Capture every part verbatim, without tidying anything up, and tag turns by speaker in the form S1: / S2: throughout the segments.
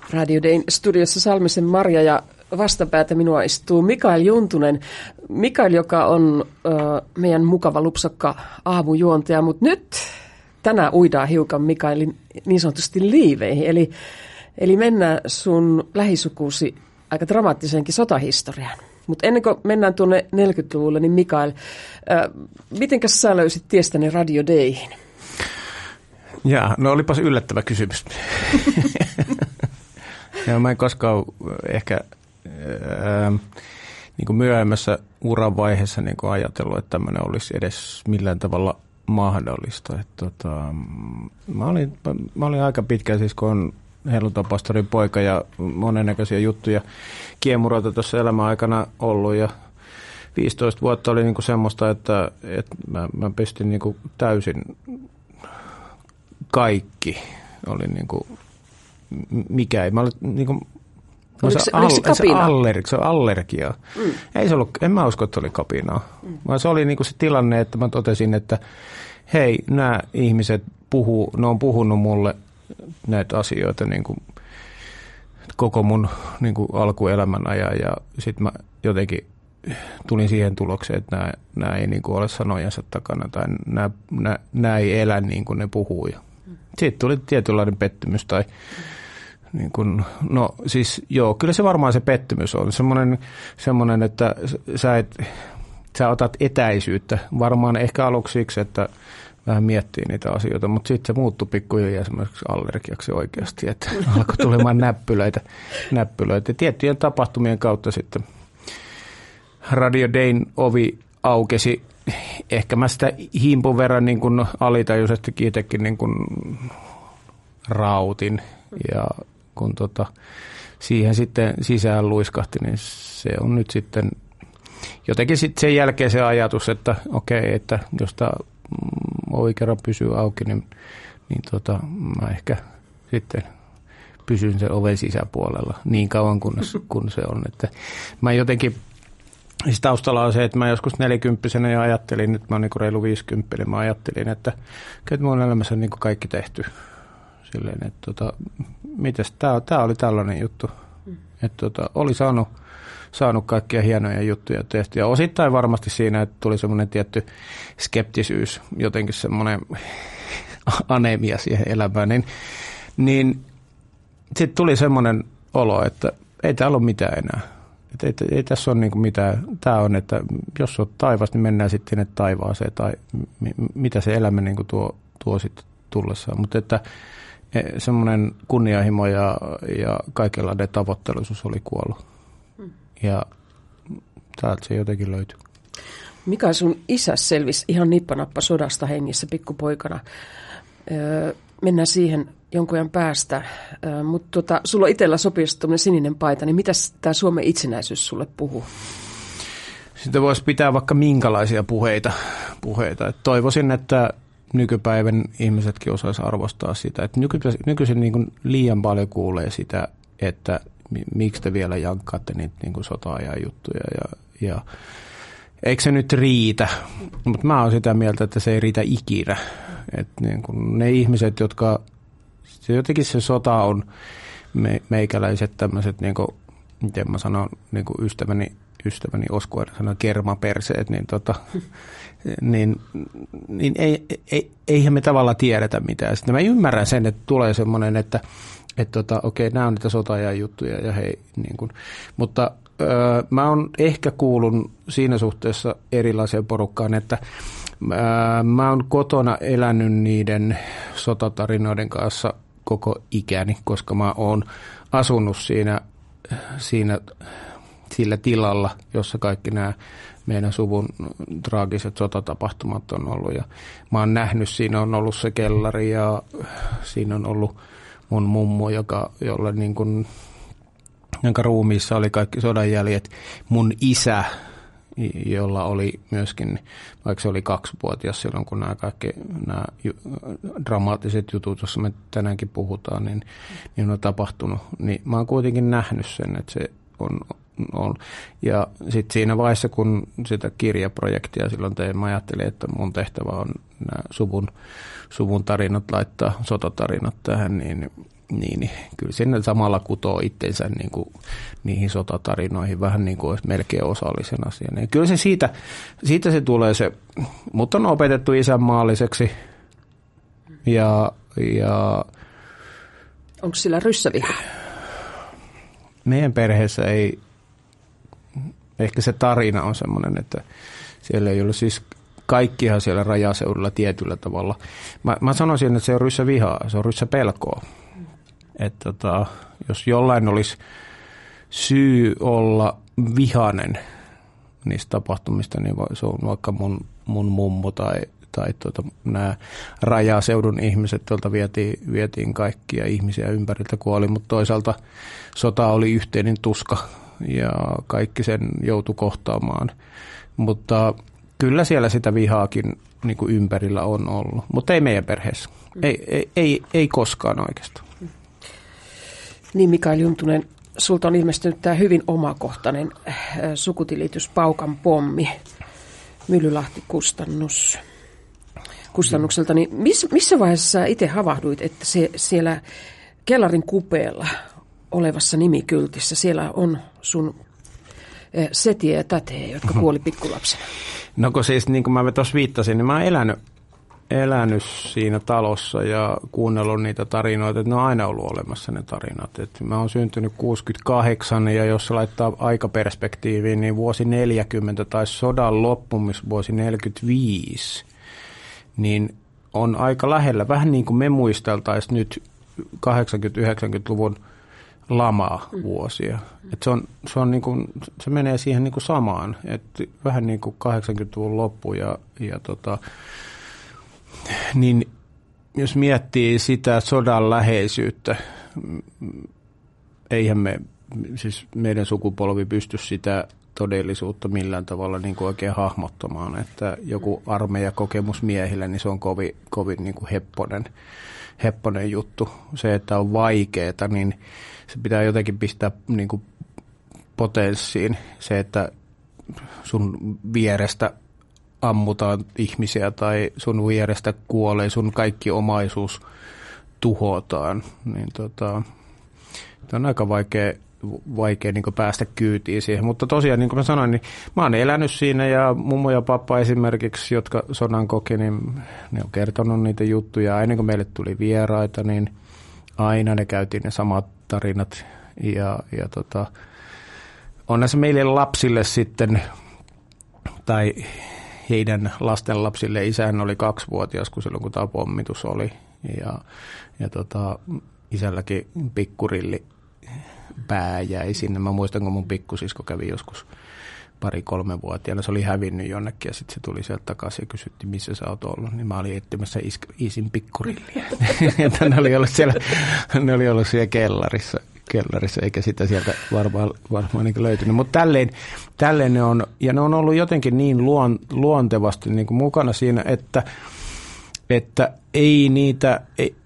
S1: Radio Dayn studiossa Salmisen Marja ja vastapäätä minua istuu Mikael Juntunen. Mikael, joka on ö, meidän mukava lupsakka aamujuontaja, mutta nyt tänään uidaan hiukan Mikaelin niin sanotusti liiveihin. Eli, eli mennään sun lähisukuusi aika dramaattiseenkin sotahistoriaan. Mutta ennen kuin mennään tuonne neljäkymmentäluvulle, niin Mikael, ö, mitenkäs sä löysit tiestäni Radio Dayhin?
S2: Jaa, no olipas yllättävä kysymys. Ja mä en koskaan ehkä ää, niin kuin myöhemmässä uran vaiheessa niin kuin ajatellut, että tämmöinen olisi edes millään tavalla mahdollista. Et, tota, mä, olin, mä olin aika pitkä, siis kun on helluntaipastorin poika ja monennäköisiä juttuja kiemuroita tuossa elämän aikana ollut. Ja viisitoista vuotta oli niin kuin semmoista, että, että mä, mä pystyn niin kuin täysin kaikki. Oli niin kuin mikä ei. Mä olin niin kuin,
S1: oliko se, oliko se kapina?
S2: Allergi, se on allergia. Mm. Ei se ollut, en mä usko, että oli kapinaa. Mm. Vaan se oli niin kuin se tilanne, että mä totesin, että hei, nämä ihmiset puhuu, ne on puhunut mulle näitä asioita niin kuin koko mun niin kuin alkuelämän ajan. Ja sitten mä jotenkin tulin siihen tulokseen, että nämä, nämä ei niin kuin ole sanojansa takana tai nämä, nämä, nämä ei elä niin kuin ne puhuu. Siitä tuli tietynlainen pettymys tai niin kuin, no siis joo, kyllä se varmaan se pettymys on. Semmoinen, semmoinen että sä, et, sä otat etäisyyttä varmaan ehkä aluksi siksi, että vähän miettii niitä asioita, mutta sitten se muuttui pikkuhiljaa semmoiseksi allergiaksi oikeasti, että alkoi tulemaan näppylöitä, näppylöitä. Tiettyjen tapahtumien kautta sitten Radio Dayn ovi aukesi. Ehkä mä sitä himpun verran niin kuin alitajuisestikin itsekin niin kuin rautin ja kun tota, siihen sitten sisään luiskahti, niin se on nyt sitten jotenkin sitten sen jälkeen se ajatus, että okei, että jos tämä ovi kerran pysyy auki, niin, niin tota, mä ehkä sitten pysyn sen oven sisäpuolella niin kauan kunnes, kun se on. Että mä jotenkin siis taustalla on se, että mä joskus nelikymppisenä jo ajattelin, että mä oon niin kuin reilu viisikymppinen, mä ajattelin, että kyllä mun elämässä on niin kuin kaikki tehty. Silleen, että tota, mitäs, tää, tää oli tällainen juttu, mm. että tota, oli saanut, saanut kaikkia hienoja juttuja tehty. Ja osittain varmasti siinä, että tuli semmoinen tietty skeptisyys, jotenkin semmoinen anemia siihen elämään, niin, niin sitten tuli semmoinen olo, että ei täällä ole mitään enää. Ei, ei tässä ole niinku mitään. Tämä on, että jos on taivas, niin mennään sitten sinne taivaaseen tai mitä se elämä niinku tuo, tuo sitten tullessaan. Mutta että semmoinen kunnianhimo ja, ja kaikenlainen tavoitteellisuus oli kuollut. Hmm. Ja täältä se jotenkin löytyi.
S1: Mika, sun isä selvisi ihan nippanappa sodasta hengissä pikkupoikana. Öö, mennään siihen jonkun ajan päästä, öö, mutta tota, sulla itsellä sopii tuommoinen sininen paita, niin mitäs tämä Suomen itsenäisyys sulle puhuu?
S2: Sitten voisi pitää vaikka minkälaisia puheita. puheita. Et toivoisin, että nykypäivän ihmisetkin osaisi arvostaa sitä. Et nykyisin, nykyisin niin kuin liian paljon kuulee sitä, että miksi te vielä jankkaatte niitä niin kuin sota-ajan juttuja. Ja, ja eikö se nyt riitä? Mutta mä oon sitä mieltä, että se ei riitä ikinä. Et niin kuin ne ihmiset, jotka jotenkin se sota on me, meikäläiset tämmöiset, niin kuin, miten mä sanon, niin kuin ystäväni, ystäväni Osku aina sanoo kermaperseet, niin, tota, niin, niin ei, ei, eihän me tavallaan tiedetä mitään. Sitten mä ymmärrän sen, että tulee semmoinen, että, että tota, okei, nämä on niitä sota-ajan juttuja, ja hei, niin kuin, mutta öö, mä oon ehkä kuulun siinä suhteessa erilaiseen porukkaan, että öö, mä oon kotona elänyt niiden sotatarinoiden kanssa koko ikäni, koska mä oon asunut siinä, siinä sillä tilalla, jossa kaikki nämä meidän suvun traagiset sotatapahtumat on ollut. Ja mä oon nähnyt, siinä on ollut se kellari ja siinä on ollut mun mummo, joka, jolla niin kuin, jonka ruumiissa oli kaikki sodanjäljet. Mun isä, jolla oli myöskin, vaikka se oli kaksivuotias silloin, kun nämä kaikki nämä dramaattiset jutut, joissa me tänäänkin puhutaan, niin, niin on tapahtunut. Niin mä oon kuitenkin nähnyt sen, että se on, on. Ja sitten siinä vaiheessa, kun sitä kirjaprojektia silloin tein, mä ajattelin, että mun tehtävä on nämä suvun, suvun tarinat laittaa, sotatarinat tähän, niin, niin, niin kyllä sinne samalla kutoo itsensä niin kuin niihin sotatarinoihin vähän niin kuin olisi melkein osallisen asian. Ja kyllä se siitä, siitä se tulee se, mutta on opetettu isänmaalliseksi ja, ja
S1: onko sillä ryssäviha?
S2: Meidän perheessä ei, ehkä se tarina on semmoinen, että siellä ei ollut siis kaikkihan siellä rajaseudulla tietyllä tavalla. Mä, mä sanoisin, että se on ryssävihaa, se on ryssäpelkoa. Että tota, jos jollain olisi syy olla vihainen niistä tapahtumista, niin se on vaikka mun, mun mummo tai, tai tota, nämä rajaseudun ihmiset, joilta vietiin, vietiin kaikkia ihmisiä ympäriltä kuoli, mutta toisaalta sota oli yhteinen tuska ja kaikki sen joutui kohtaamaan. Mutta kyllä siellä sitä vihaakin niin kuin ympärillä on ollut, mutta ei meidän perheessä. Ei, ei, ei, ei koskaan oikeastaan.
S1: Niin, Mikael Juntunen, sulta on ilmestynyt tämä hyvin omakohtainen sukutilitys Paukan pommi, Mylylahti-kustannus. Kustannukselta. Niin miss, missä vaiheessa sä itse havahduit, että se, siellä kellarin kupeella olevassa nimikyltissä siellä on sun setiä ja tätejä, jotka kuoli pikkulapsena?
S2: No kun siis niin kuin mä tuossa viittasin, niin mä oon elänyt, elänyt siinä talossa ja kuunnellut niitä tarinoita, että ne on aina ollut olemassa ne tarinat. Et mä oon syntynyt kuusikymmentäkahdeksan ja jos se laittaa aikaperspektiiviin, niin vuosi neljäkymmentä tai sodan loppumisvuosi neljäkymmentäviisi, niin on aika lähellä. Vähän niin kuin me muisteltaisiin nyt kahdeksankymmentä-yhdeksänkymmentäluvun lamaa vuosia. Et se, on, se, on niin kuin, se menee siihen niin kuin samaan, että vähän niin kuin kahdeksankymmentäluvun loppu ja, ja tota, niin jos miettii sitä sodan läheisyyttä, eihän me, siis meidän sukupolvi pysty sitä todellisuutta millään tavalla niin kuin oikein hahmottamaan, että joku armeijakokemus miehillä, niin se on kovin, kovin niin kuin hepponen, hepponen juttu. Se, että on vaikeaa, niin se pitää jotenkin pistää niin kuin potenssiin. Se, että sun vierestä ammutaan ihmisiä tai sun vierestä kuolee, sun kaikki omaisuus tuhotaan, niin tota, on aika vaikea, vaikea niin kuin päästä kyytiin siihen. Mutta tosiaan, niin kuin mä sanoin, niin mä oon elänyt siinä ja mummo ja pappa esimerkiksi, jotka sodan koki, niin ne on kertonut niitä juttuja. Aina kun meille tuli vieraita, niin aina ne käytiin ne samat tarinat. Ja, ja tota, on näissä meille lapsille sitten, tai heidän lasten lapsille, isähän oli kaksivuotias, kun silloin kun tämä pommitus oli. Ja, ja tota, isälläkin pikkurilli pää jäi sinne. Mä muistan, kun mun pikkusisko kävi joskus pari-kolme-vuotiaana. Se oli hävinnyt jonnekin ja sitten se tuli sieltä takaisin ja kysytti, missä sä oot ollut. Niin mä olin etsimässä is- isin pikkurilliä. ne, oli ollut siellä, ne oli ollut siellä kellarissa, kellarissa eikä sitä sieltä varmaan, varmaan niin löytynyt. Mutta tälleen, tälleen ne on, ja ne on ollut jotenkin niin luon, luontevasti niin kuin mukana siinä, että, että ei niitä... Ei,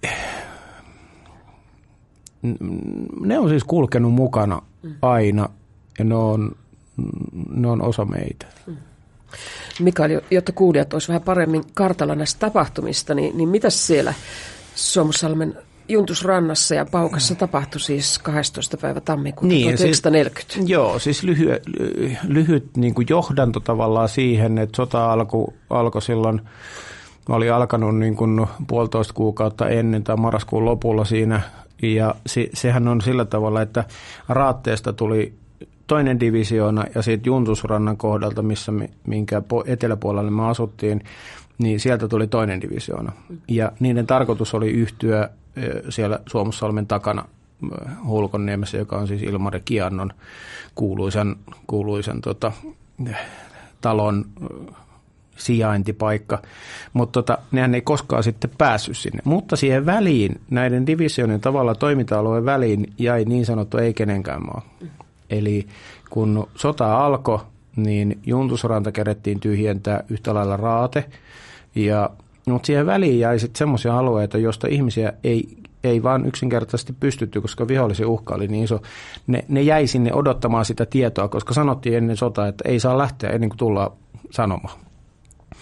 S2: ne on siis kulkenut mukana aina ja ne on, ne on osa meitä.
S1: Mikael, jotta kuulijat olisi vähän paremmin kartalla näistä tapahtumista, niin, niin mitä siellä Suomussalmen Juntusrannassa ja Paukassa tapahtui siis kahdestoista päivä tammikuuta niin, tuhatyhdeksänsataaneljäkymmentä?
S2: Siis, joo, siis lyhyt, lyhyt niin kuin johdanto tavallaan siihen, että sota alkoi alko silloin, oli alkanut niin kuin puolitoista kuukautta ennen tai marraskuun lopulla siinä. Ja se, sehän on sillä tavalla, että Raatteesta tuli toinen divisioona ja siitä Juntusrannan kohdalta, missä me, minkä eteläpuolelle me asuttiin, niin sieltä tuli toinen divisioona. Ja niiden tarkoitus oli yhtyä siellä Suomussalmen takana Hulkonniemessä, joka on siis Ilmari Kiannon kuuluisen, kuuluisen tota, talon sijaintipaikka, mutta tota, nehän ei koskaan sitten päässyt sinne. Mutta siihen väliin, näiden divisionin tavalla toiminta-alueen väliin jäi niin sanottu ei kenenkään maa. Mm. Eli kun sota alkoi, niin Juntusranta kerettiin tyhjentää yhtä lailla Raate, ja, mutta siihen väliin jäi sitten semmoisia alueita, joista ihmisiä ei, ei vaan yksinkertaisesti pystytty, koska vihollisen uhka oli niin iso. Ne, ne jäi sinne odottamaan sitä tietoa, koska sanottiin ennen sotaa, että ei saa lähteä ennen kuin tullaan sanomaan.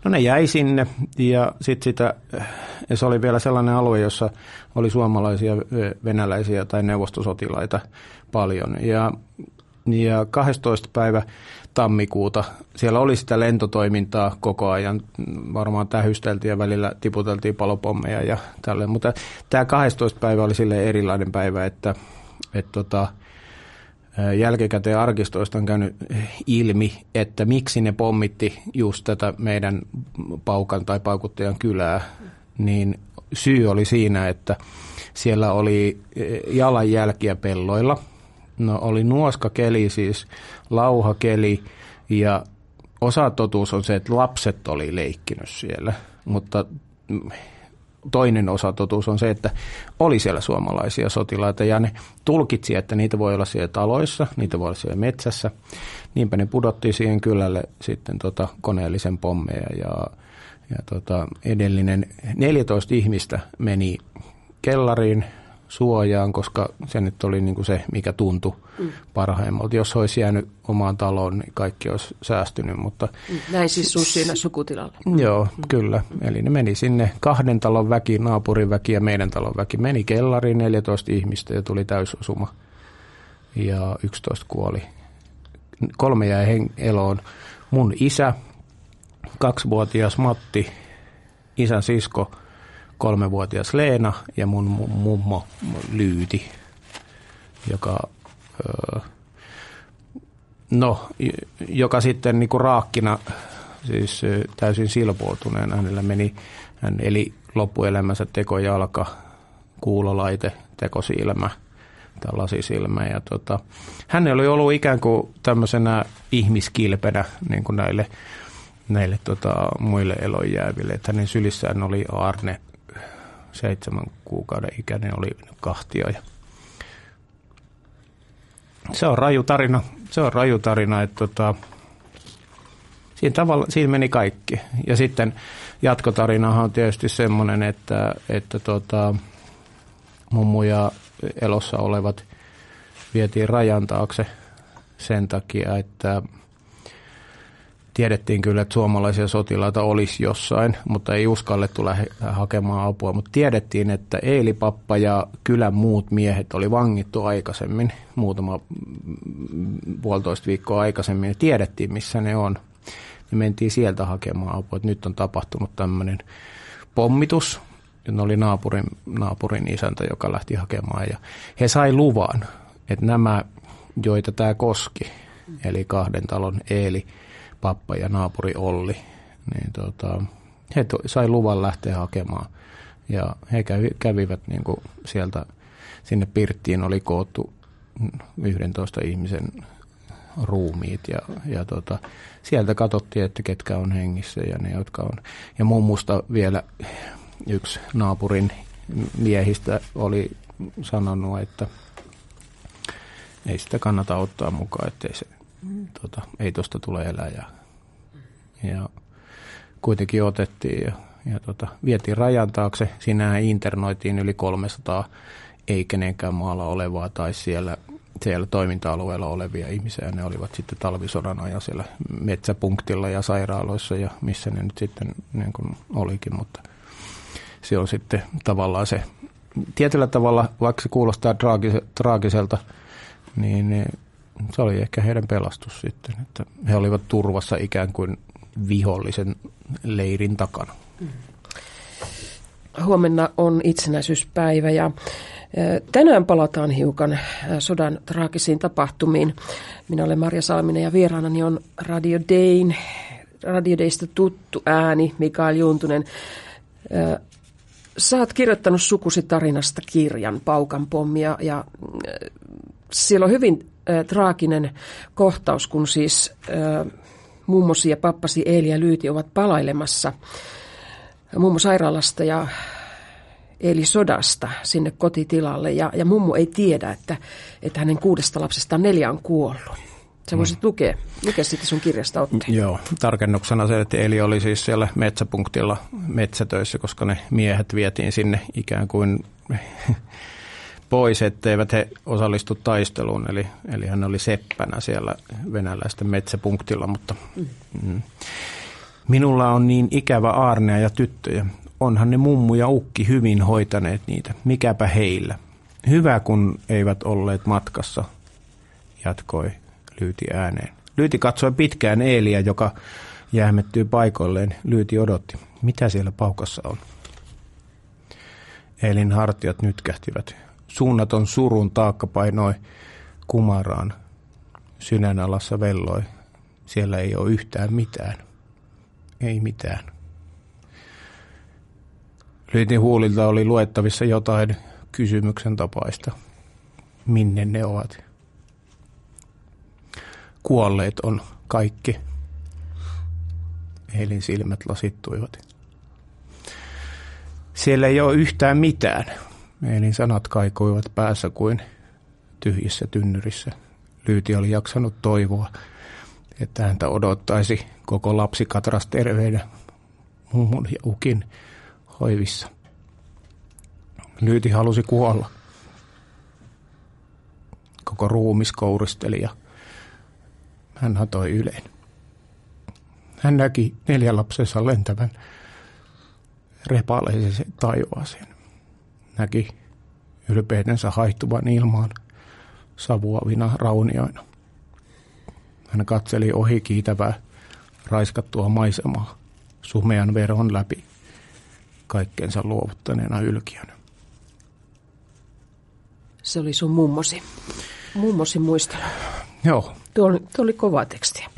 S2: No ne jäi sinne ja sitten sitä, ja se oli vielä sellainen alue, jossa oli suomalaisia, venäläisiä tai neuvostosotilaita paljon. Ja, ja kahdestoista päivä tammikuuta siellä oli sitä lentotoimintaa koko ajan. Varmaan tähysteltiin ja välillä tiputeltiin palopommeja ja tälleen. Mutta tämä kahdestoista päivä oli silleen erilainen päivä, että, että tota, jälkikäteen arkistoista on käynyt ilmi, että miksi ne pommitti just tätä meidän Paukan tai Paukuttajan kylää, niin syy oli siinä, että siellä oli jalanjälkiä pelloilla. No oli nuoskakeli, siis lauhakeli, ja osatotuus on se, että lapset oli leikkinyt siellä, mutta toinen osatotuus on se, että oli siellä suomalaisia sotilaita ja ne tulkitsi, että niitä voi olla siellä taloissa, niitä voi olla siellä metsässä. Niinpä ne pudottiin siihen kylälle sitten tota koneellisen pommeja ja, ja tota edellinen neljätoista ihmistä meni kellariin suojaan, koska se nyt oli niin kuin se, mikä tuntui mm. parhaimmalta. Jos olisi jäänyt omaan taloon, niin kaikki olisi säästynyt. Mutta
S1: näin siis sun siinä sukutilalla.
S2: Joo, mm. kyllä. Eli ne meni sinne kahden talon väki, naapurin väki ja meidän talon väki. Meni kellariin neljätoista ihmistä ja tuli täysosuma. Ja yksitoista kuoli. Kolme jäi eloon. Mun isä, kaksivuotias Matti, isän sisko, kolmevuotias Leena ja mun mummo Lyyti, joka, no, joka sitten niin kuin raakkina, siis täysin silpoutuneen, hänellä meni, hän eli loppuelämänsä tekojalka, kuulolaite, tekosilmä tai lasisilmä. Ja tota, hän oli ollut ikään kuin tämmöisenä ihmiskilpenä niin kuin näille, näille tota, muille elonjääville, että hänen sylissään oli aarne, seitsemän kuukauden ikäinen oli kahtioja. Se on raju tarina, se on raju tarina, että tota, siinä, tavalla, siinä meni kaikki. Ja sitten jatkotarinahan on tietysti semmoinen, että, että tota, mummu ja elossa olevat vietiin rajan taakse sen takia, että tiedettiin kyllä, että suomalaisia sotilaita olisi jossain, mutta ei uskallettu lähteä hakemaan apua. Mutta tiedettiin, että Eeli-pappa ja kylän muut miehet oli vangittu aikaisemmin, muutama puolitoista viikkoa aikaisemmin. Ja tiedettiin, missä ne on. Ja mentiin sieltä hakemaan apua, että nyt on tapahtunut tämmöinen pommitus. Ja ne oli naapurin, naapurin isäntä, joka lähti hakemaan. Ja he sai luvan, että nämä, joita tämä koski, eli kahden talon Eeli, pappa ja naapuri Olli, niin tota, he to, sai luvan lähteä hakemaan. Ja he kävi, kävivät niin kuin sieltä, sinne pirttiin oli koottu yhdentoista ihmisen ruumiit. Ja, ja tota, sieltä katsottiin, että ketkä on hengissä ja ne, jotka on. Ja mummusta vielä yksi naapurin miehistä oli sanonut, että ei sitä kannata ottaa mukaan, ettei se Tota, ei tuosta tule eläjää. Ja kuitenkin otettiin ja, ja tota, vietiin rajan taakse. Siinähän internoitiin yli kolmesataa ei kenenkään maalla olevaa tai siellä, siellä toiminta-alueella olevia ihmisiä. Ne olivat sitten talvisodan ajan siellä metsäpunktilla ja sairaaloissa ja missä ne nyt sitten niin kuin olikin. Mutta se on sitten tavallaan se, tietyllä tavalla, vaikka se kuulostaa traagise, traagiselta, niin se oli ehkä heidän pelastus sitten, että he olivat turvassa ikään kuin vihollisen leirin takana.
S1: Huomenna on itsenäisyyspäivä ja tänään palataan hiukan sodan traagisiin tapahtumiin. Minä olen Marja Salminen ja vieraanani on Radio Dayn, Radio Daystä tuttu ääni Mikael Juntunen. Sä oot kirjoittanut sukusi tarinasta kirjan Paukan pommi ja, ja siellä on hyvin traaginen kohtaus, kun siis äh, mummosi ja pappasi Eeli ja Lyyti ovat palailemassa mummo sairaalasta ja Eeli sodasta sinne kotitilalle. Ja, ja mummo ei tiedä, että, että hänen kuudesta lapsestaan neljä on kuollut. Sä voisit mm. lukea, lukea sitten sun kirjasta otteen.
S2: Joo, tarkennuksena se, että Eeli oli siis siellä metsäpunktilla metsätöissä, koska ne miehet vietiin sinne ikään kuin pois, etteivät he osallistu taisteluun, eli, eli hän oli seppänä siellä venäläisten metsäpunktilla, mutta mm. Mm. Minulla on niin ikävä aarnea ja tyttöjä. Onhan ne mummu ja ukki hyvin hoitaneet niitä. Mikäpä heillä. Hyvä, kun eivät olleet matkassa, jatkoi Lyyti ääneen. Lyyti katsoi pitkään Eeliä, joka jähmettyy paikoilleen. Lyyti odotti. Mitä siellä paukassa on? Eelin hartiat nytkähtivät. Suunnaton surun taakka painoi kumaraan. Sydän alassa velloi. Siellä ei ole yhtään mitään. Ei mitään. Lyytin huulilta oli luettavissa jotain kysymyksen tapaista. Minne ne ovat? Kuolleet on kaikki. Eelin silmät lasittuivat. Siellä ei ole yhtään mitään. Eelin sanat kaikuivat päässä kuin tyhjissä tynnyrissä. Lyyti oli jaksanut toivoa, että häntä odottaisi koko lapsikatras terveenä mummun ja ukin hoivissa. Lyyti halusi kuolla. Koko ruumis kouristeli ja hän hatoi yleen. Hän näki neljän lapsensa lentävän repaleisen taivaaseen. Näki ylpeytensä haihtuvan ilmaan savuavina raunioina. Hän katseli ohi kiitävää raiskattua maisemaa sumean veron läpi kaikkeensa luovuttaneena ylkiönä.
S1: Se oli sun mummosi. Mummosi muistelu.
S2: Joo.
S1: Tuo, tuo oli kovaa tekstiä.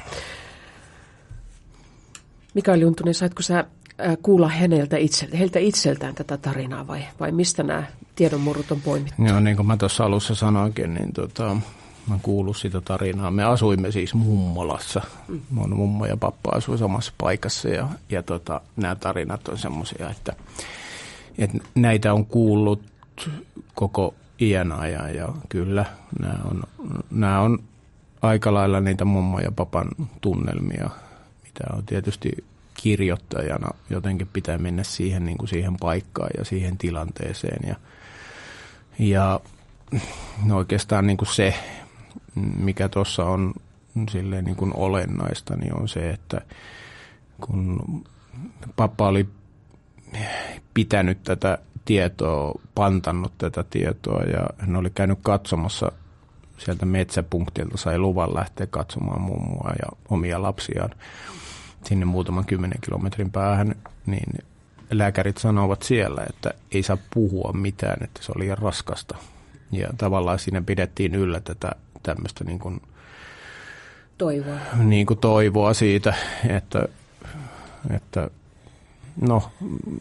S1: Mikael Juntunen, saitko sä kuulla häneltä itseltä, heiltä itseltään tätä tarinaa vai, vai mistä nämä tiedonmurrut on poimittu?
S2: Joo, niin kuin mä tuossa alussa sanoinkin, niin tota, mä kuullut sitä tarinaa. Me asuimme siis mummolassa. Mm. Mun mummo ja pappa asui samassa paikassa ja, ja tota, nämä tarinat on semmoisia, että, että näitä on kuullut koko iän ajan ja kyllä nämä on, nämä on aika lailla niitä mummo ja papan tunnelmia, mitä on tietysti kirjoittajana jotenkin pitää mennä siihen, niin kuin siihen paikkaan ja siihen tilanteeseen. Ja, ja no oikeastaan niin kuin se, mikä tuossa on silleen niin kuin olennaista, niin on se, että kun pappa oli pitänyt tätä tietoa, pantannut tätä tietoa ja hän oli käynyt katsomassa sieltä metsäpunktilta, sai luvan lähteä katsomaan mummua ja omia lapsiaan sinne muutaman kymmenen kilometrin päähän, niin lääkärit sanovat siellä, että ei saa puhua mitään, että se oli liian raskasta. Ja tavallaan siinä pidettiin yllä tätä tämmöistä niin kuin
S1: toivoa.
S2: Niin kuin toivoa siitä, että, että no,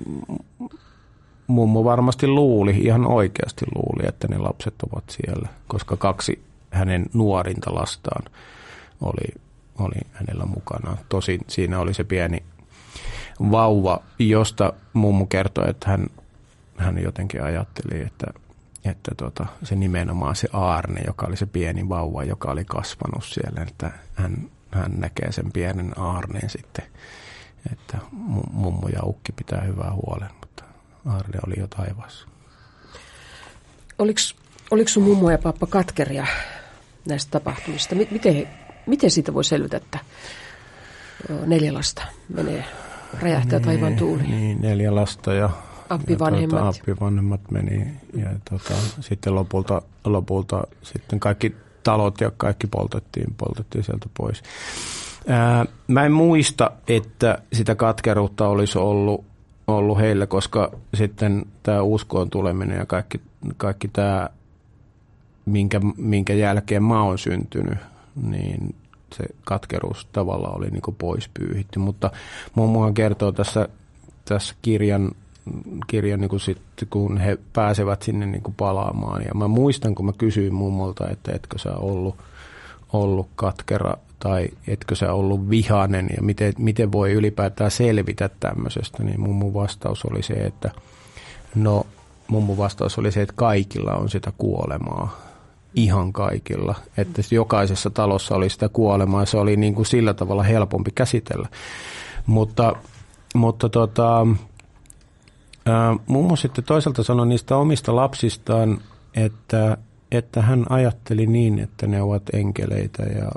S2: mummo varmasti luuli, ihan oikeasti luuli, että ne lapset ovat siellä, koska kaksi hänen nuorinta lastaan oli oli hänellä mukana. Tosin siinä oli se pieni vauva, josta mummu kertoi, että hän, hän jotenkin ajatteli, että, että tota, se nimenomaan se aarne, joka oli se pieni vauva, joka oli kasvanut siellä, että hän, hän näkee sen pienen aarneen sitten, että mummu ja ukki pitää hyvää huolen, mutta aarne oli jo taivaassa.
S1: Oliko, oliko sun mummo ja pappa katkeria näistä tapahtumista? Miten Miten siitä voi selvitä, että neljä lasta menee, räjähtää taivaan tuuliin?
S2: Niin, neljä lasta ja
S1: appivanhemmat,
S2: ja tuota, appivanhemmat meni ja tuota, sitten lopulta, lopulta sitten kaikki talot ja kaikki poltettiin, poltettiin sieltä pois. Ää, mä en muista, että sitä katkeruutta olisi ollut, ollut heillä, koska sitten tämä uskoon tuleminen ja kaikki, kaikki tämä, minkä, minkä jälkeen mä oon syntynyt, niin se katkeruus tavallaan oli niin kuin pois pyyhitty, mutta mummohan kertoo tässä, tässä kirjan, kirjan niin kuin sitten, kun he pääsevät sinne niin kuin palaamaan. Ja mä muistan, kun mä kysyin mummolta, että etkö sä ollut, ollut katkera tai etkö sä ollut vihainen ja miten, miten voi ylipäätään selvitä tämmöisestä, niin mummun vastaus oli se, että no mummun vastaus oli se, että kaikilla on sitä kuolemaa. Ihan kaikilla. Että jokaisessa talossa oli sitä kuolemaa ja se oli niin kuin sillä tavalla helpompi käsitellä. Mutta, mutta tota, ää, mummo sitten toisaalta sanoi niistä omista lapsistaan, että, että hän ajatteli niin, että ne ovat enkeleitä ja,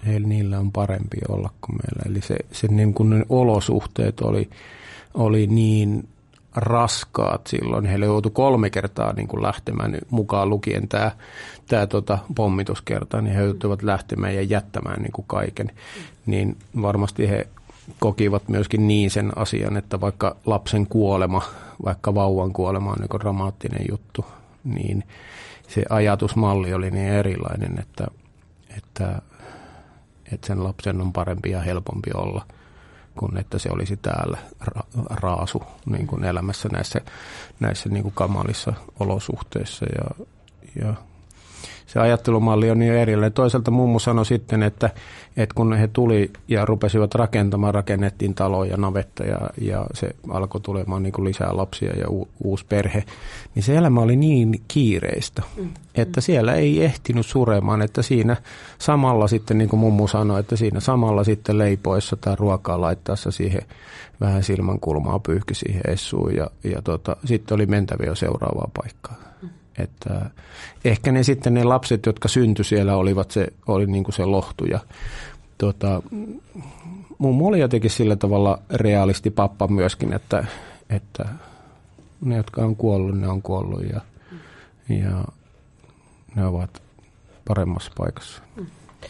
S2: heillä niillä on parempi olla kuin meillä. Eli se, se niin kuin ne olosuhteet oli, oli niin raskaat silloin. Heille joutui kolme kertaa niin kuin lähtemään mukaan lukien tämä, tämä tota, pommituskerta, niin he joutuivat lähtemään ja jättämään niin kuin kaiken. Niin varmasti he kokivat myöskin niin sen asian, että vaikka lapsen kuolema, vaikka vauvan kuolema on niin kuin dramaattinen juttu, niin se ajatusmalli oli niin erilainen, että, että, että sen lapsen on parempi ja helpompi olla, kuin että se olisi täällä ra- raasu niin kuin elämässä näissä, näissä niin kuin kamalissa olosuhteissa. Ja, ja se ajattelumalli on niin erilainen. Toisaalta mummu sanoi sitten, että, että kun he tuli ja rupesivat rakentamaan, rakennettiin taloja ja navetta ja, ja se alkoi tulemaan niin kuin lisää lapsia ja u, uusi perhe, niin se elämä oli niin kiireistä, mm. että siellä ei ehtinyt suremaan, että siinä samalla sitten, niin kuin mummu sanoi, että siinä samalla sitten leipoissa tai ruokaa laittaessa siihen vähän silmänkulmaa pyyhki siihen essuun ja, ja tota, sitten oli mentävä jo seuraavaa paikkaa. Mm. Että ehkä ne sitten ne lapset, jotka syntyi siellä, olivat se, oli niin kuin se lohtu. Ja, tota, mummo oli jotenkin sillä tavalla realisti pappa myöskin, että, että ne, jotka on kuollut, ne on kuollut ja, ja ne ovat paremmassa paikassa.
S1: Mm.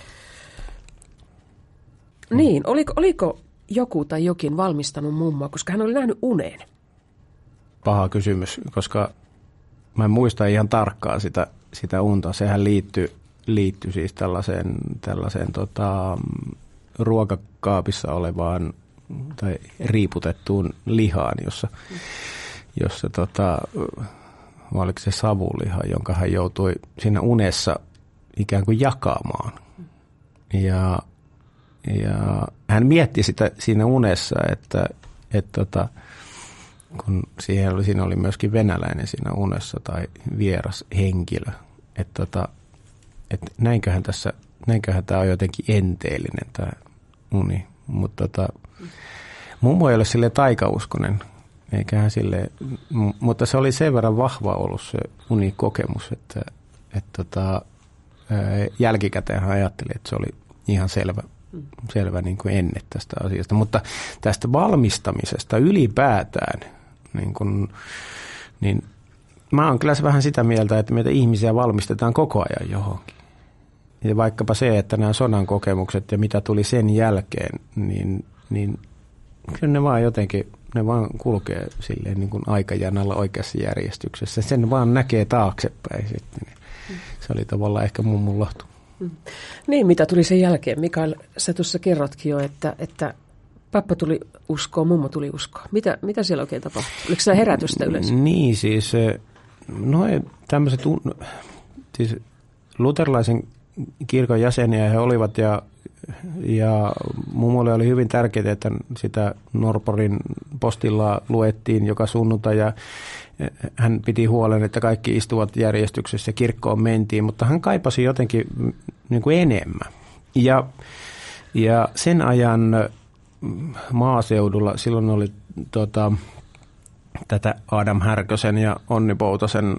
S1: Niin, oliko, oliko joku tai jokin valmistanut mummoa, koska hän oli nähnyt uneen?
S2: Paha kysymys, koska mä en muista ihan tarkkaan sitä, sitä unta. Sehän liittyi, liittyi siis tällaiseen, tällaiseen tota, ruokakaapissa olevaan tai riiputettuun lihaan, jossa, jossa tota, oliko se savuliha, jonka hän joutui siinä unessa ikään kuin jakamaan. Ja, ja hän mietti sitä siinä unessa, että, että tota, kun siihen oli, siinä oli myöskin venäläinen siinä unessa tai vieras henkilö, että tota, et näinköhän tässä, näinköhän tämä on jotenkin enteellinen tämä uni, mutta tota, mummo ei ole silleen taikauskonen, eikä hän silleen, mutta se oli sen verran vahva ollut se unikokemus, että et tota, jälkikäteen hän ajatteli, että se oli ihan selvä. selvä niin kuin ennen tästä asiasta, mutta tästä valmistamisesta ylipäätään, niin, kuin, niin mä oon kyllä vähän sitä mieltä, että meitä ihmisiä valmistetaan koko ajan johonkin. Ja vaikkapa se, että nämä sodan kokemukset ja mitä tuli sen jälkeen, niin, niin kyllä ne vaan jotenkin, ne vaan kulkee silleen niin kuin aikajanalla oikeassa järjestyksessä. Sen vaan näkee taaksepäin sitten. Se oli tavallaan ehkä mummun lohtu.
S1: Niin, mitä tuli sen jälkeen? Mikael, sä tuossa kerrotkin jo, että, että pappa tuli uskoon, mummo tuli uskoon. Mitä, mitä siellä oikein tapahtui? Oliko se herätystä yleensä?
S2: Niin, siis no tämmöiset siis luterilaisen kirkon jäseniä he olivat ja, ja mummolle oli hyvin tärkeää, että sitä Norporin postilla luettiin joka sunnuntai ja hän piti huolen, että kaikki istuvat järjestyksessä ja kirkkoon mentiin, mutta hän kaipasi jotenkin niin kuin enemmän. Ja, ja sen ajan maaseudulla silloin oli tota, tätä Adam Härkösen ja Onni Poutasen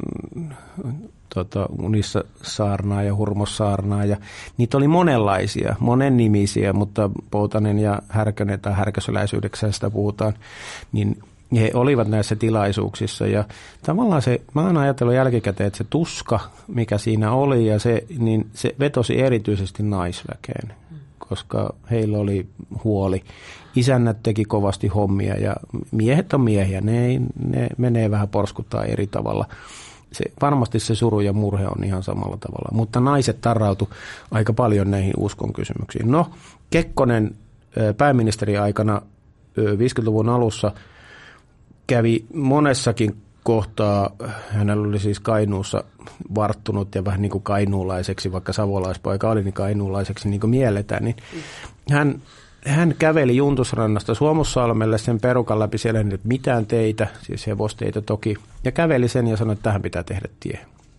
S2: tota, unissa saarnaa ja hurmossaarnaa. Ja niitä oli monenlaisia, monennimisiä, mutta Poutanen ja Härkönen tai härköseläisyydeksi sitä puhutaan, niin he olivat näissä tilaisuuksissa ja tavallaan se, mä oon ajatellut jälkikäteen, että se tuska, mikä siinä oli ja se, niin se vetosi erityisesti naisväkeen, koska heillä oli huoli. Isännät teki kovasti hommia ja miehet on miehiä, ne, ei, ne menee vähän porskuttaa eri tavalla. Se, varmasti se suru ja murhe on ihan samalla tavalla, mutta naiset tarrautu aika paljon näihin uskon kysymyksiin. No, Kekkonen pääministeriaikana viisikymmentäluvun alussa kävi monessakin kohtaa, hänellä oli siis Kainuussa varttunut ja vähän niin kuin kainuulaiseksi, vaikka savolaispoika oli, niin kainuulaiseksi niin kuin mielletään, niin hän, hän käveli Juntusrannasta Suomussalmelle sen perukan läpi siellä, että mitään teitä, siis hevosteitä toki, ja käveli sen ja sanoi, että tähän pitää tehdä tie.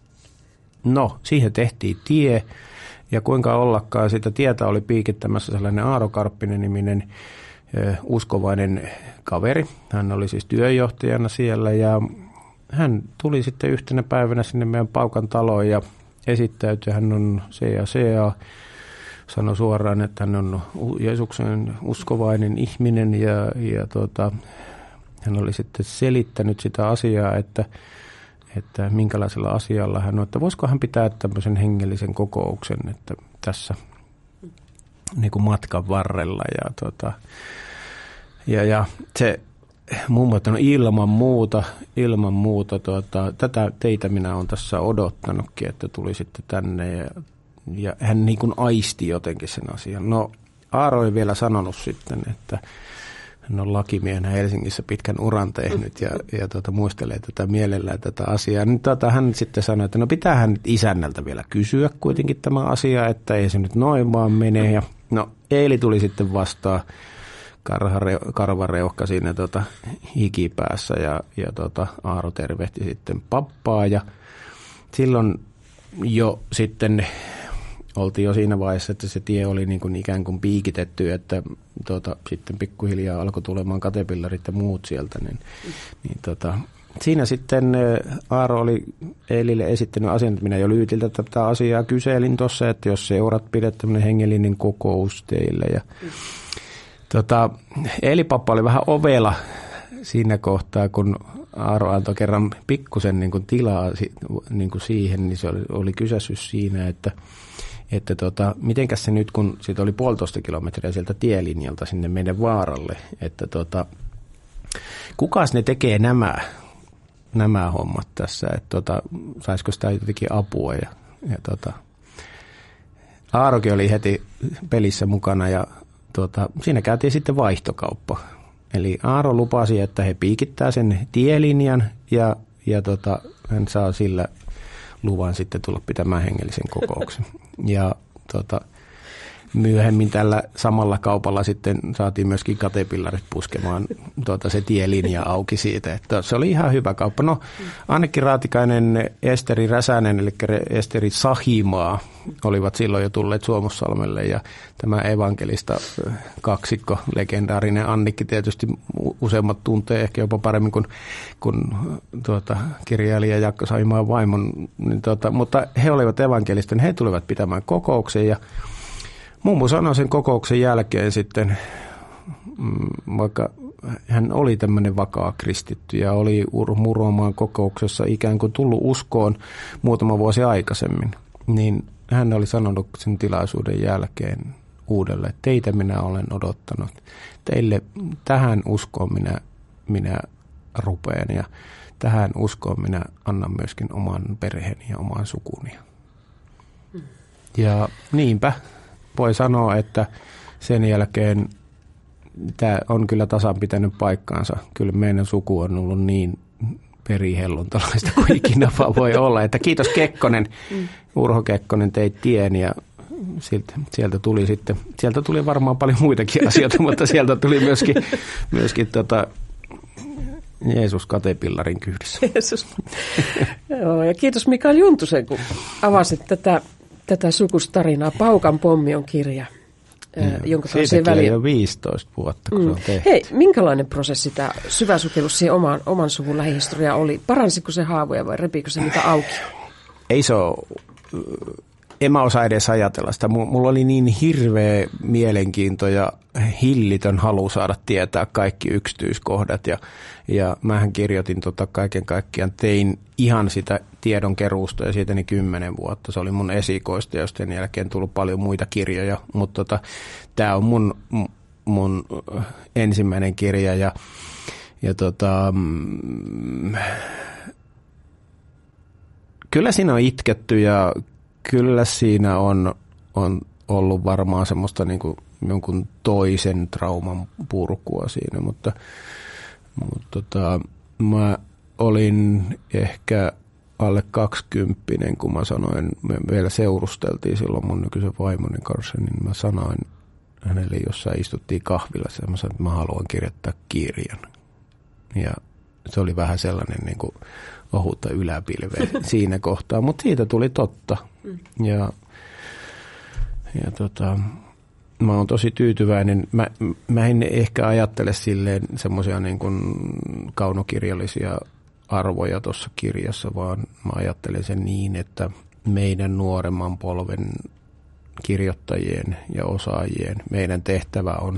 S2: No, siihen tehtiin tie, ja kuinka ollakaan sitä tietä oli piikittämässä sellainen Aaro Karppinen-niminen uskovainen kaveri. Hän oli siis työjohtajana siellä ja hän tuli sitten yhtenä päivänä sinne meidän Paukan taloon ja esittäytyi. Hän on C A C A sanoi suoraan, että hän on Jeesuksen uskovainen ihminen ja, ja tota, hän oli sitten selittänyt sitä asiaa, että, että minkälaisella asialla hän on, että voisiko hän pitää tämmöisen hengellisen kokouksen, että tässä niin kuin matkan varrella ja, tota, ja, ja se muun muassa no ilman muuta, ilman muuta tuota, tätä teitä minä olen tässä odottanutkin, että tuli sitten tänne ja, ja hän niin kuin aisti jotenkin sen asian. No Aaro ei vielä sanonut sitten, että hän on lakimiehenä Helsingissä pitkän uran tehnyt ja, ja tuota, muistelee tätä mielellään tätä asiaa. Nyt tuota, hän sitten sanoi, että no pitäähän nyt isännältä vielä kysyä kuitenkin tämä asia, että ei se nyt noin vaan mene. Ja, no Eeli tuli sitten vastaan. Karvareuhka siinä tota, hikipäässä ja, ja tota, Aaro tervehti sitten pappaa ja silloin jo sitten oltiin jo siinä vaiheessa, että se tie oli niin kuin ikään kuin piikitetty, että tota, sitten pikkuhiljaa alkoi tulemaan katepillarit ja muut sieltä, niin, niin tota, siinä sitten Aaro oli Eelille esittänyt asian, että minä jo Lyytiltä tätä asiaa kyselin tuossa, että jos seurat pidät tämmöinen hengellinen kokous teille ja Tota, Eeli-pappa oli vähän ovela siinä kohtaa, kun Aaro antoi kerran pikkusen niin kuin tilaa niin kuin siihen, niin se oli, oli kysässyt siinä, että, että tota, mitenkäs se nyt, kun siitä oli puolitoista kilometriä sieltä tielinjalta sinne meidän vaaralle, että tota, kukas ne tekee nämä, nämä hommat tässä, että tota, saisiko sitä jotenkin apua ja, ja tota, Aarokin oli heti pelissä mukana ja Tuota, siinä käytiin sitten vaihtokauppa. Eli Aaro lupasi, että he piikittää sen tielinjan ja, ja tota, hän saa sillä luvan sitten tulla pitämään hengellisen kokouksen. Ja tota, myöhemmin tällä samalla kaupalla sitten saatiin myöskin katepillarit puskemaan tuota, se tielinja auki siitä. Että se oli ihan hyvä kauppa. No Annekki Raatikainen, Esteri Räsänen, eli Esteri Sahimaa olivat silloin jo tulleet Suomussalmelle ja tämä evankelista kaksikko, legendaarinen Annikki tietysti useimmat tuntee ehkä jopa paremmin kuin, kuin tuota, kirjailija Jaakko Sahimaan vaimon, niin tuota, mutta he olivat evankelista, niin he tulivat pitämään kokouksen ja mummo sanoi sen kokouksen jälkeen sitten, vaikka hän oli tämmöinen vakaa kristitty ja oli Muromaan kokouksessa ikään kuin tullut uskoon muutama vuosi aikaisemmin, niin hän oli sanonut sen tilaisuuden jälkeen uudelleen, että teitä minä olen odottanut. Teille tähän uskoon minä, minä rupean ja tähän uskoon minä annan myöskin oman perheeni ja oman sukuni. Ja niinpä voi sanoa, että sen jälkeen tämä on kyllä tasan pitänyt paikkaansa. Kyllä meidän suku on ollut niin perihelluntalaista kuin ikinä vaan voi olla. Että kiitos Kekkonen, Urho Kekkonen teit tien ja sieltä, sieltä tuli sitten, sieltä tuli varmaan paljon muitakin asioita, mutta sieltä tuli myöskin, myöskin tota Jeesus katepillarin kyydissä. Jeesus.
S1: Joo, ja kiitos Mikael Juntusen, kun avasit tätä, tätä sukustarinaa. Paukan pommi on kirja.
S2: Ja, jonka siitäkin väliin... jo viisitoista vuotta, kun mm. se on tehty.
S1: Hei, minkälainen prosessi tämä syvä sukellus siihen oman, oman suvun lähihistoriaan oli? Paransiko se haavoja vai repikö se niitä auki?
S2: Ei se ole, en mä osaa edes ajatella sitä. Mulla oli niin hirveä mielenkiinto ja hillitön halu saada tietää kaikki yksityiskohdat. Ja, ja mähän kirjoitin tota kaiken kaikkiaan, tein ihan sitä tiedonkeruusta ja siitä niin kymmenen vuotta. Se oli mun esikoista, josta sen jälkeen tullut paljon muita kirjoja, mutta tota, tämä on mun, mun ensimmäinen kirja ja, ja tota, mm, kyllä siinä on itketty ja kyllä siinä on, on ollut varmaan semmoista niin kuin jonkun toisen trauman purkua siinä, mutta, mutta tota, mä olin ehkä alle kaksikymppinen, kun mä sanoin, me vielä seurusteltiin silloin mun nykyisen vaimoni kanssa, niin mä sanoin hänelle, jossa istuttiin kahvilassa, ja mä sanoin, että mä haluan kirjoittaa kirjan. Ja se oli vähän sellainen niin kuin ohutta yläpilveä siinä kohtaa, mutta siitä tuli totta. Ja, ja tota, mä oon tosi tyytyväinen. Mä, mä en ehkä ajattele silleen semmoisia niin kuin kaunokirjallisia arvoja tuossa kirjassa, vaan mä ajattelen sen niin, että meidän nuoremman polven kirjoittajien ja osaajien. Meidän tehtävä on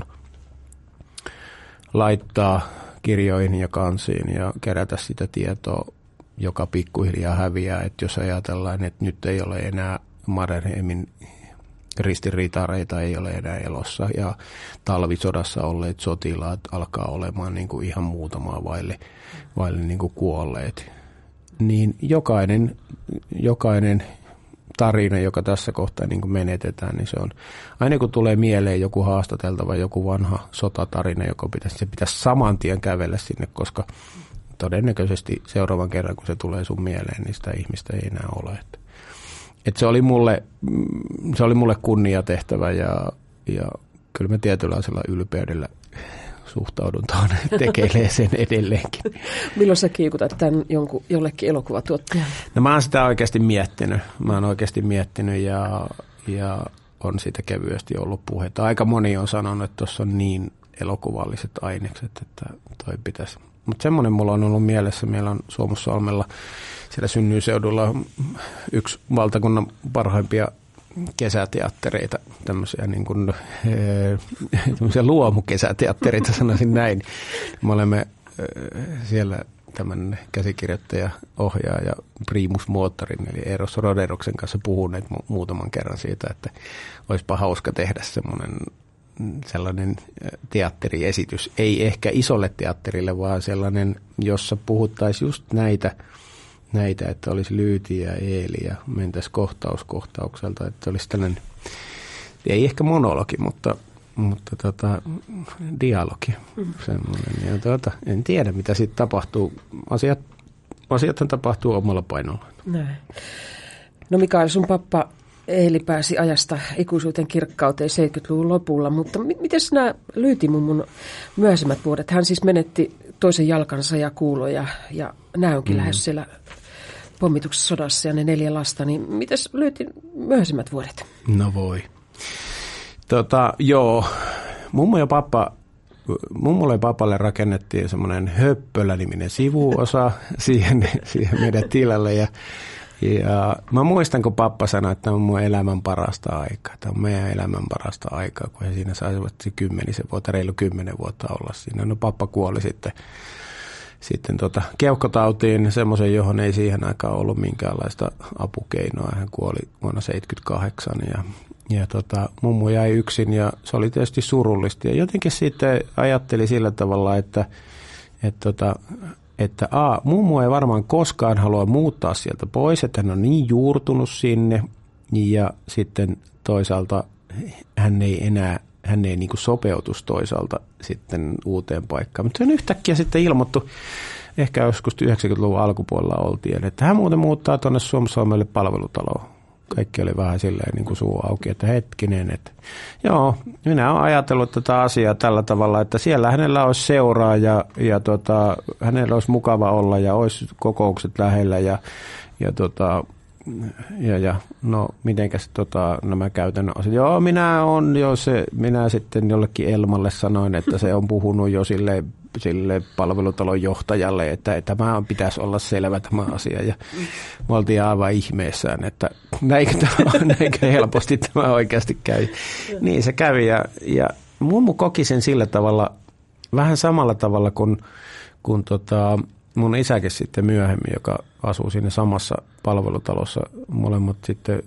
S2: laittaa kirjoihin ja kansiin ja kerätä sitä tietoa, joka pikkuhiljaa häviää. Että jos ajatellaan, että nyt ei ole enää Mannerheimin ristiritareita, ei ole enää elossa ja talvisodassa olleet sotilaat alkaa olemaan niin kuin ihan muutamaa vaille, vaille niin kuin kuolleet. Niin jokainen, jokainen tarina, joka tässä kohtaa niin kuin menetetään, niin se on, aina kun tulee mieleen joku haastateltava, joku vanha sotatarina, joka pitäisi, se pitäisi saman tien kävellä sinne, koska todennäköisesti seuraavan kerran, kun se tulee sun mieleen, niin sitä ihmistä ei enää ole. Että, että se oli mulle, se oli mulle kunniatehtävä ja, ja kyllä mä tietynlaisella ylpeydellä suhtaudun tuohon tekeilee sen edelleenkin.
S1: Milloin sä kiikutat tämän jonkun, jollekin elokuvatuottajalle?
S2: No mä oon sitä oikeasti miettinyt. Mä oon oikeasti miettinyt ja, ja on siitä kevyesti ollut puhetta. Aika moni on sanonut, että tuossa on niin elokuvalliset ainekset, että toi pitäisi. Mutta semmoinen mulla on ollut mielessä. Meillä on Suomussalmella siellä Synnyinseudulla yksi valtakunnan parhaimpia kesäteattereita, tämmöisiä niin kuin, tämmöisiä luomukesäteattereita, sanoisin näin. Me olemme siellä tämän käsikirjoittaja, ohjaaja Primus Motorin, eli Eros Roderoksen kanssa puhuneet mu- muutaman kerran siitä, että olisipa hauska tehdä semmoinen sellainen teatteriesitys. Ei ehkä isolle teatterille, vaan sellainen, jossa puhuttaisiin just näitä näitä, että olisi Lyyti ja Eeli ja mentäisiin kohtaus kohtaukselta, että olisi tällainen, ei ehkä monologi, mutta, mutta tota, dialogi. Mm. Semmoinen. Ja tuota, en tiedä, mitä siitä tapahtuu. Asiat, asiathan tapahtuu omalla painolla. Näin.
S1: No Mikael, sun pappa Eeli pääsi ajasta ikuisuuteen kirkkauteen seitsemänkymmentäluvun lopulla, mutta m- miten nämä Lyytimummun myöhäisemmät vuodet? Hän siis menetti toisen jalkansa ja kuuloja ja nämä onkin mm. lähes siellä pommituksessa sodassa ja ne neljä lasta, niin mitäs Lyytin myöhäisemmät vuodet?
S2: No voi. Tota, joo, mummo ja pappa, mummolle ja papalle rakennettiin semmoinen Höppölä-niminen sivuosa siihen, siihen meidän tilalle ja, ja mä muistan, kun pappa sanoi, että tämä on mun elämän parasta aikaa. Tämä on meidän elämän parasta aikaa, kun he siinä saisivat kymmenisen vuotta, reilu kymmenen vuotta olla siinä. No pappa kuoli sitten. Sitten tota, keuhkotautiin, semmoisen, johon ei siihen aikaan ollut minkäänlaista apukeinoa. Hän kuoli vuonna seitsemänkymmentäkahdeksan ja, ja tota, mummu jäi yksin ja se oli tietysti surullista. Ja jotenkin sitten ajatteli sillä tavalla, että, että, tota, että a, mummu ei varmaan koskaan halua muuttaa sieltä pois, että hän on niin juurtunut sinne ja sitten toisaalta hän ei enää hän ei niin kuin sopeutus toisaalta sitten uuteen paikkaan. Mutta hän yhtäkkiä sitten ilmoittu, ehkä joskus yhdeksänkymmentäluvun alkupuolella oltiin, että hän muuten muuttaa tuonne Suomussalmelle palvelutaloon. Kaikki oli vähän silleen niin kuin suu auki, että hetkinen, että joo, minä olen ajatellut tätä asiaa tällä tavalla, että siellä hänellä olisi seuraa ja, ja tota, hänellä olisi mukava olla ja olisi kokoukset lähellä ja, ja tota, Ja, ja no mitenkäs tota, nämä käytännön asiat. Joo, minä on jo se, minä sitten jollekin Elmalle sanoin, että se on puhunut jo sille, sille palvelutalon johtajalle, että, että tämä pitäisi olla selvä tämä asia. Ja me oltiin aivan ihmeessään, että näinkö, tämä, näinkö helposti tämä oikeasti käy. Niin se kävi ja, ja mummu koki sen sillä tavalla, vähän samalla tavalla kuin kun tota, mun isäkin sitten myöhemmin, joka asuu siinä samassa palvelutalossa, molemmat sitten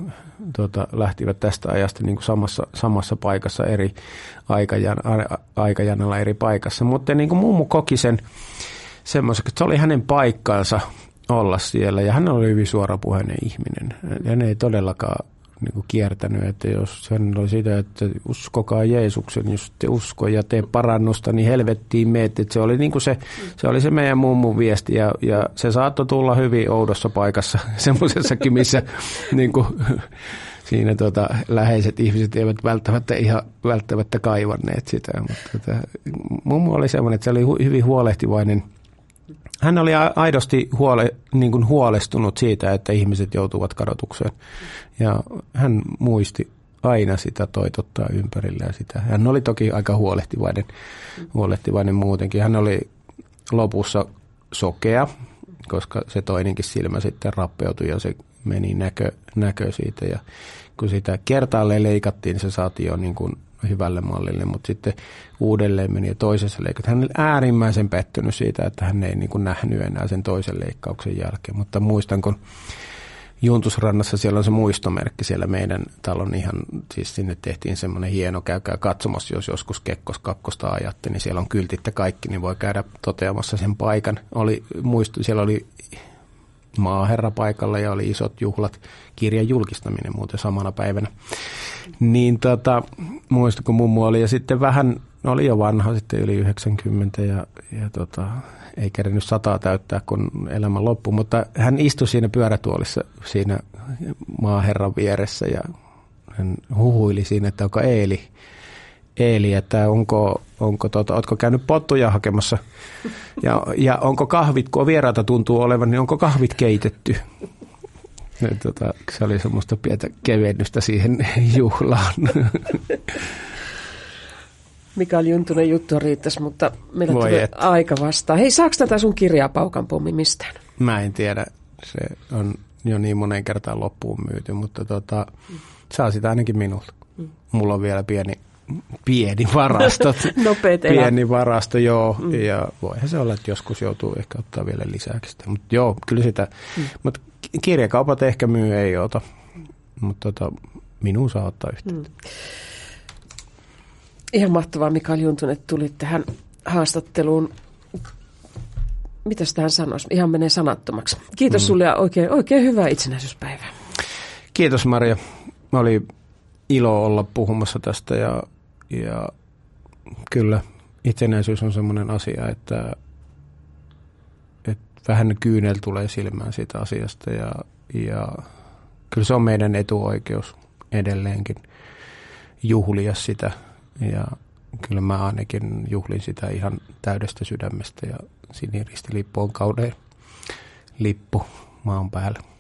S2: tota, lähtivät tästä ajasta niin kuin samassa, samassa paikassa eri aikajan, aikajanalla eri paikassa. Mutta niin kuin mummu koki sen semmoisen, että se oli hänen paikkaansa olla siellä ja hän oli hyvin suorapuheinen ihminen. Hän ei todellakaan niin kuin kiertänyt, että jos hän oli sitä, että uskokaa Jeesuksen, jos te usko ja tee parannusta, niin helvettiin meet. Että se oli niin kuin se, se oli se meidän mummun viesti ja, ja se saattoi tulla hyvin oudossa paikassa, semmoisessakin, missä niin kuin, siinä tota, läheiset ihmiset eivät välttämättä ihan välttämättä kaivanneet sitä. Mutta tota, mummu oli semmoinen, että se oli hu, hyvin huolehtivainen. Hän oli aidosti huole, niin kuin huolestunut siitä, että ihmiset joutuvat kadotukseen. Ja hän muisti aina sitä toitottaa ympärillä ja sitä. Hän oli toki aika huolehtivainen, huolehtivainen muutenkin. Hän oli lopussa sokea koska se toinenkin silmä sitten rappeutui ja se meni näkö, näkö siitä. Ja kun sitä kertaalleen leikattiin, niin se saatiin jo niin kuin hyvälle mallille, mutta sitten uudelleen meni ja toisessa leikattiin. Hän oli äärimmäisen pettynyt siitä, että hän ei niin kuin nähnyt enää sen toisen leikkauksen jälkeen, mutta muistan, kun Juntusrannassa siellä on se muistomerkki siellä meidän talon ihan, siis sinne tehtiin semmoinen hieno, käykää katsomassa, jos joskus Kekkos kakkosta ajatte, niin siellä on kyltit ja kaikki, niin voi käydä toteamassa sen paikan. Oli, muistu, siellä oli maaherra paikalla ja oli isot juhlat, kirjan julkistaminen muuten samana päivänä. Niin tota, muistan, kun mummu oli ja sitten vähän, oli jo vanha, sitten yli yhdeksänkymmentä ja, ja tota, ei kerennyt sataa täyttää, kun elämä loppui, mutta hän istui siinä pyörätuolissa siinä maaherran vieressä ja hän huhuili siinä, että onko Eeli, Eeli että onko, onko tota, ootko käynyt pottuja hakemassa ja, ja onko kahvit, kun vieraita tuntuu olevan, niin onko kahvit keitetty? Ja, tota, se oli semmoista pientä kevennystä siihen juhlaan.
S1: Mikael Juntunen juttu riittäisi, mutta meillä
S2: Voi
S1: tulee
S2: et.
S1: aika vastaan. Hei, saako tätä sun kirjaa Paukan pommi mistään?
S2: Mä en tiedä, se on jo niin monen kertaan loppuun myyty, mutta tota, mm. saa sitä ainakin minulta. Mm. Mulla on vielä pieni, pieni varasto.
S1: Nopeet elä.
S2: Pieni varasto, joo,
S1: mm.
S2: ja voihan se olla, että joskus joutuu ehkä ottaa vielä lisäksi sitä. Mutta joo, kyllä sitä, mm. mutta kirjakaupat ehkä myy, ei ota, mutta tota, minun saa ottaa yhteyttä. Mm.
S1: Ihan mahtavaa, Mikael Juntunen, että tulit tähän haastatteluun. Mitäs tähän sanoisi? Ihan menee sanattomaksi. Kiitos mm. sulle ja oikein, oikein hyvää itsenäisyyspäivää.
S2: Kiitos Maria. Oli ilo olla puhumassa tästä ja, ja kyllä itsenäisyys on semmoinen asia, että, että vähän kyynel tulee silmään siitä asiasta ja, ja kyllä se on meidän etuoikeus edelleenkin juhlia sitä. Ja kyllä mä ainakin juhlin sitä ihan täydestä sydämestä ja siniristilippu on kaunein lippu maan päällä.